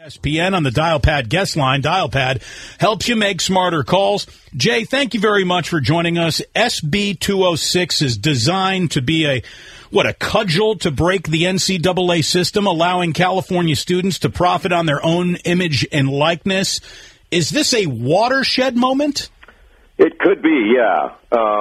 ESPN on the Dialpad guest line. Dialpad helps you make smarter calls. Jay, thank you very much for joining us. SB 206 is designed to be a cudgel to break the NCAA system, allowing California students to profit on their own image and likeness. Is this a watershed moment? It could be, yeah.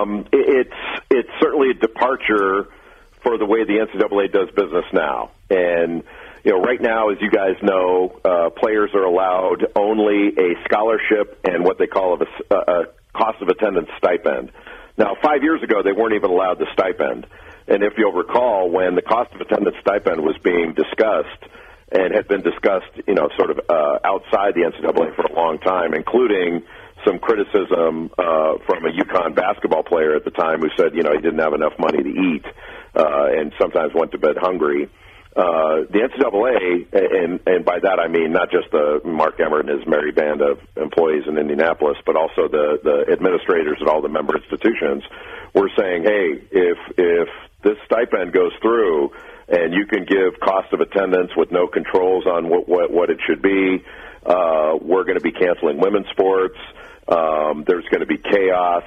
It's certainly a departure for the way the NCAA does business now. And right now, as you guys know, players are allowed only a scholarship and what they call a cost of attendance stipend. Now, 5 years ago, they weren't even allowed the stipend. And if you'll recall, when the cost of attendance stipend was being discussed and had been discussed, sort of outside the NCAA for a long time, including some criticism from a UConn basketball player at the time who said, he didn't have enough money to eat and sometimes went to bed hungry. The NCAA, and by that I mean not just Mark Emmert and his merry band of employees in Indianapolis, but also the administrators at all the member institutions, were saying, hey, if this stipend goes through and you can give cost of attendance with no controls on what it should be, we're going to be canceling women's sports. There's going to be chaos.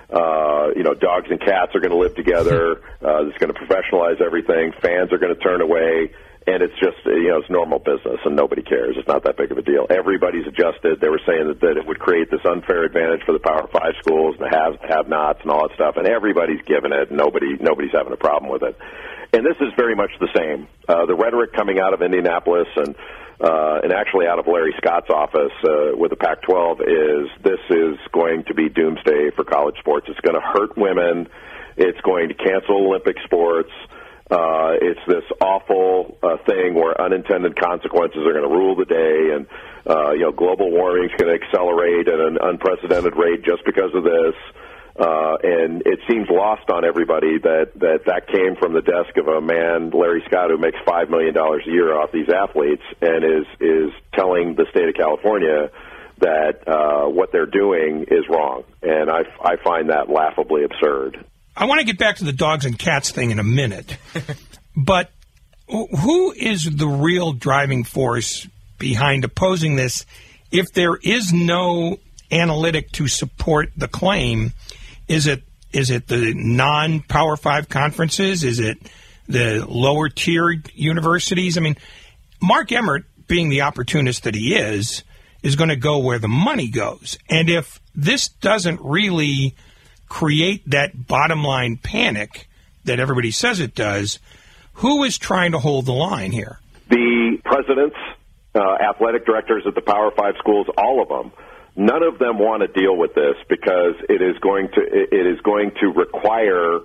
Dogs and cats are going to live together. It's going to professionalize everything. Fans are going to turn away. And it's just, it's normal business, and nobody cares. It's not that big of a deal. Everybody's adjusted. They were saying that it would create this unfair advantage for the Power 5 schools and the have-nots and all that stuff, and everybody's giving it, and nobody's having a problem with it. And this is very much the same. The rhetoric coming out of Indianapolis and actually out of Larry Scott's office with the Pac-12 is this is going to be doomsday for college sports. It's going to hurt women. It's going to cancel Olympic sports. It's this awful thing where unintended consequences are going to rule the day, and global warming is going to accelerate at an unprecedented rate just because of this. And it seems lost on everybody that came from the desk of a man, Larry Scott, who makes $5 million a year off these athletes and is telling the state of California that what they're doing is wrong. And I find that laughably absurd. I want to get back to the dogs and cats thing in a minute. But who is the real driving force behind opposing this if there is no analytic to support the claim? Is it the non-Power 5 conferences? Is it the lower-tier universities? I mean, Mark Emmert, being the opportunist that he is going to go where the money goes. And if this doesn't really create that bottom-line panic that everybody says it does, who is trying to hold the line here? The presidents, athletic directors at the Power 5 schools, all of them. None of them want to deal with this because it is going to require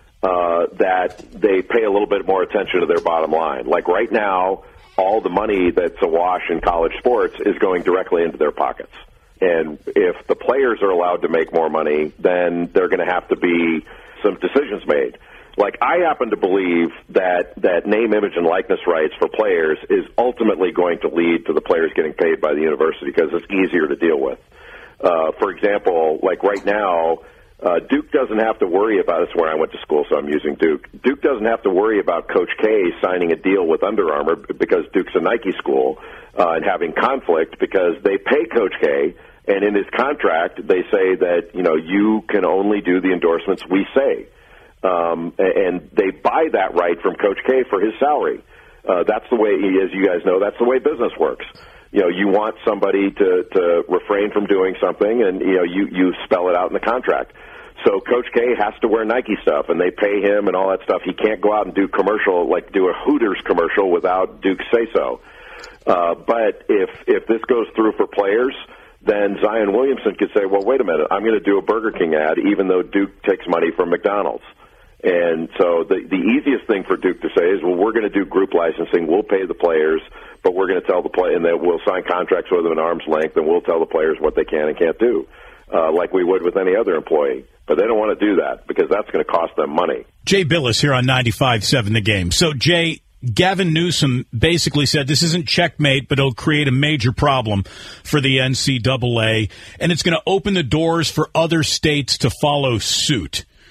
that they pay a little bit more attention to their bottom line. Like right now, all the money that's awash in college sports is going directly into their pockets. And if the players are allowed to make more money, then there are going to have to be some decisions made. Like, I happen to believe that name, image, and likeness rights for players is ultimately going to lead to the players getting paid by the university because it's easier to deal with. For example, like right now, Duke doesn't have to worry about, it's where I went to school, so I'm using Duke. Duke doesn't have to worry about Coach K signing a deal with Under Armour because Duke's a Nike school and having conflict because they pay Coach K, and in his contract they say that, you can only do the endorsements we say. And they buy that right from Coach K for his salary. That's the way, as you guys know, that's the way business works. You want somebody to refrain from doing something, and you spell it out in the contract. So Coach K has to wear Nike stuff, and they pay him and all that stuff. He can't go out and do a Hooters commercial without Duke's say-so. But if this goes through for players, then Zion Williamson could say, well, wait a minute, I'm going to do a Burger King ad even though Duke takes money from McDonald's. And so the easiest thing for Duke to say is, well, we're going to do group licensing. We'll pay the players, but we're going to tell the play, and then we'll sign contracts with them at arm's length, and we'll tell the players what they can and can't do, like we would with any other employee. But they don't want to do that because that's going to cost them money. Jay Billis here on 95.7 The Game. So, Jay, Gavin Newsom basically said this isn't checkmate, but it'll create a major problem for the NCAA, and it's going to open the doors for other states to follow suit.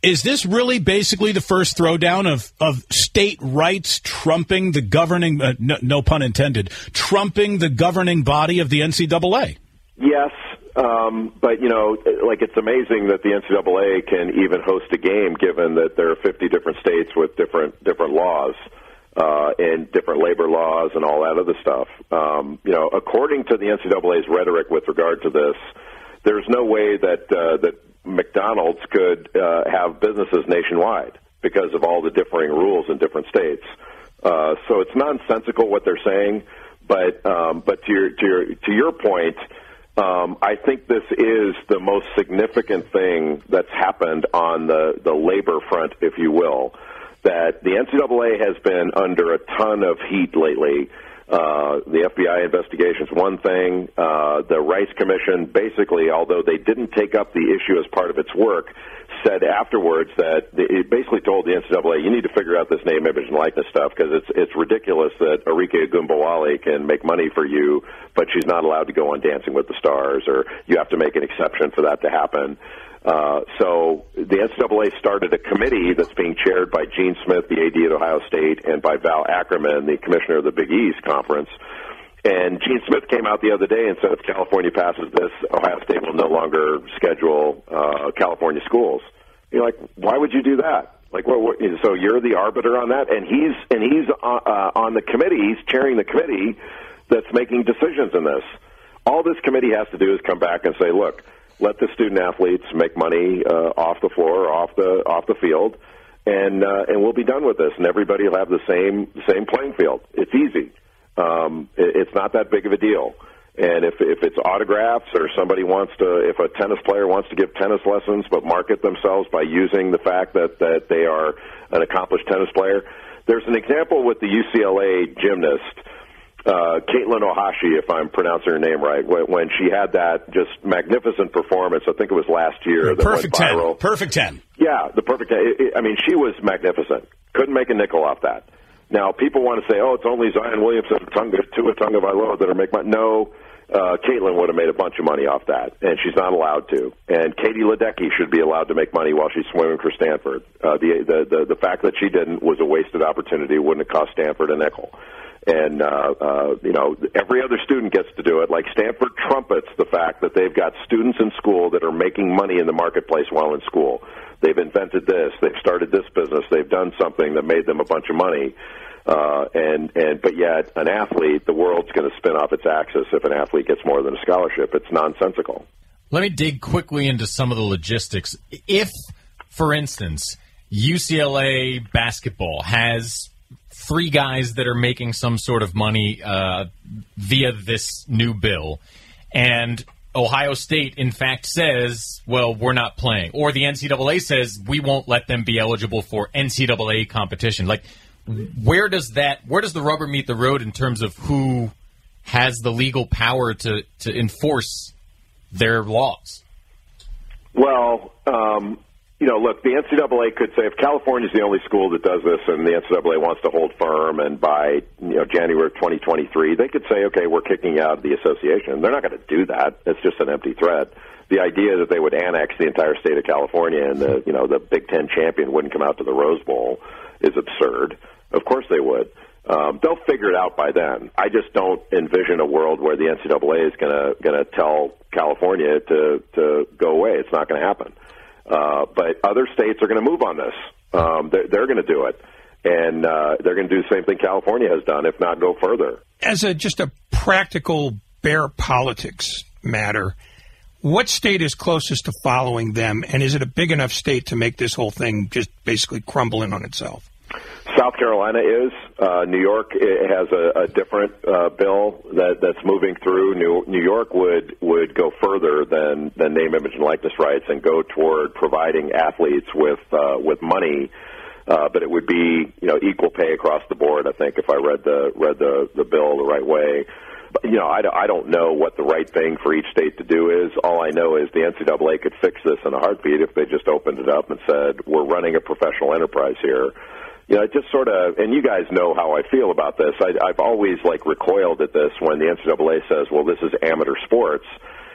Is this really basically the first throwdown of state rights trumping the governing, no pun intended, trumping the governing body of the NCAA? Yes, but, it's amazing that the NCAA can even host a game given that there are 50 different states with different laws and different labor laws and all that other stuff. According to the NCAA's rhetoric with regard to this, there's no way that McDonald's could have businesses nationwide because of all the differing rules in different states. So it's nonsensical what they're saying, but to your point, I think this is the most significant thing that's happened on the labor front, if you will, that the NCAA has been under a ton of heat lately. The FBI investigation is one thing. The Rice Commission, basically, although they didn't take up the issue as part of its work, said afterwards that it basically told the NCAA, you need to figure out this name, image, and likeness stuff because it's ridiculous that Arike Ogunbowale can make money for you, but she's not allowed to go on Dancing with the Stars, or you have to make an exception for that to happen. So the NCAA started a committee that's being chaired by Gene Smith, the AD at Ohio State, and by Val Ackerman, the commissioner of the Big East Conference. And Gene Smith came out the other day and said if California passes this, Ohio State will no longer schedule California schools. You're like, why would you do that? Like, so you're the arbiter on that? And he's on the committee. He's chairing the committee that's making decisions in this. All this committee has to do is come back and say, look, let the student athletes make money off the floor, or off the field, and we'll be done with this, and everybody will have the same playing field. It's easy. It's not that big of a deal. And if it's autographs, or if a tennis player wants to give tennis lessons but market themselves by using the fact that they are an accomplished tennis player, there's an example with the UCLA gymnast. Caitlin Ohashi, if I'm pronouncing her name right, when she had that just magnificent performance, I think it was last year, that went viral. Perfect 10. Yeah, the perfect 10. She was magnificent. Couldn't make a nickel off that. Now, people want to say, it's only Zion Williamson and Tua Tagovailoa that are making money. No, Caitlin would have made a bunch of money off that, and she's not allowed to. And Katie Ledecky should be allowed to make money while she's swimming for Stanford. The fact that she didn't was a wasted opportunity. It wouldn't have cost Stanford a nickel. And, every other student gets to do it. Like Stanford trumpets the fact that they've got students in school that are making money in the marketplace while in school. They've invented this. They've started this business. They've done something that made them a bunch of money. But yet an athlete, the world's going to spin off its axis if an athlete gets more than a scholarship. It's nonsensical. Let me dig quickly into some of the logistics. If, for instance, UCLA basketball has 3 guys that are making some sort of money via this new bill, and Ohio State, in fact, says, well, we're not playing, or the NCAA says we won't let them be eligible for NCAA competition. Like, where does the rubber meet the road in terms of who has the legal power to enforce their laws? Well, look, the NCAA could say if California's the only school that does this and the NCAA wants to hold firm, and by January of 2023, they could say, okay, we're kicking you out of the association. They're not going to do that. It's just an empty threat. The idea that they would annex the entire state of California and the Big Ten champion wouldn't come out to the Rose Bowl is absurd. Of course they would. They'll figure it out by then. I just don't envision a world where the NCAA is going to tell California to go away. It's not going to happen. But other states are going to move on this. They're going to do it. And they're going to do the same thing California has done, if not go further. As just a practical bare politics matter, what state is closest to following them, and is it a big enough state to make this whole thing just basically crumble in on itself? South Carolina is. New York has a different bill that's moving through. New York would go further than name, image, and likeness rights and go toward providing athletes with money. But it would be equal pay across the board. I think if I read the bill the right way. But, I don't know what the right thing for each state to do is. All I know is the NCAA could fix this in a heartbeat if they just opened it up and said, we're running a professional enterprise here. Just sort of, and you guys know how I feel about this. I've always recoiled at this when the NCAA says, well, this is amateur sports.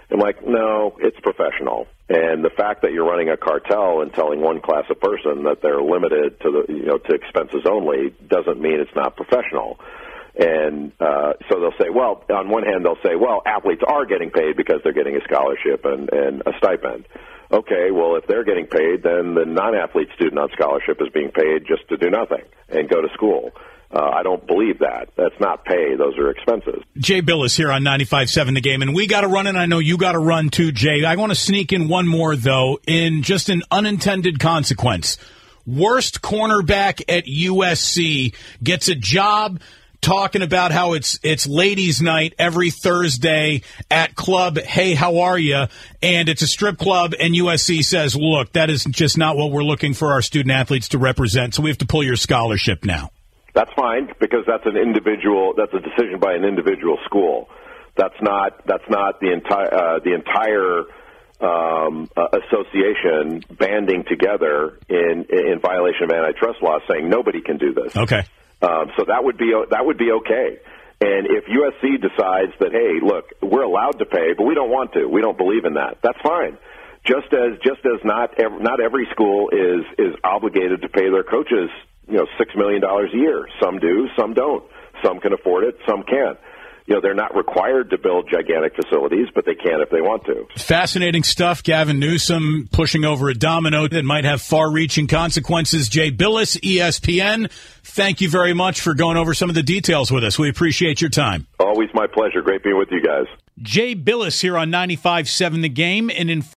I'm like, no, it's professional. And the fact that you're running a cartel and telling one class of person that they're limited to to expenses only doesn't mean it's not professional. And so they'll say, well, on one hand, they'll say, well, athletes are getting paid because they're getting a scholarship and a stipend. Okay, well, if they're getting paid, then the non-athlete student on scholarship is being paid just to do nothing and go to school. I don't believe that. That's not pay. Those are expenses. Jay Billis here on 95.7 The Game, and we got to run, and I know you got to run too, Jay. I want to sneak in one more, though, in just an unintended consequence. Worst cornerback at USC gets a job talking about how it's ladies' night every Thursday at club, hey, how are you? And it's a strip club, and USC says, look, that is just not what we're looking for our student-athletes to represent, so we have to pull your scholarship now. That's fine, because that's a decision by an individual school. That's not the entire association banding together in violation of antitrust law, saying nobody can do this. Okay. So that would be okay. And if USC decides that, hey, look, we're allowed to pay, but we don't want to, we don't believe in that, that's fine. Just as not every school is obligated to pay their coaches, $6 million a year. Some do, some don't. Some can afford it, some can't. They're not required to build gigantic facilities, but they can if they want to. Fascinating stuff. Gavin Newsom pushing over a domino that might have far-reaching consequences. Jay Billis, ESPN, thank you very much for going over some of the details with us. We appreciate your time. Always my pleasure. Great being with you guys. Jay Billis here on 95.7 The Game. And in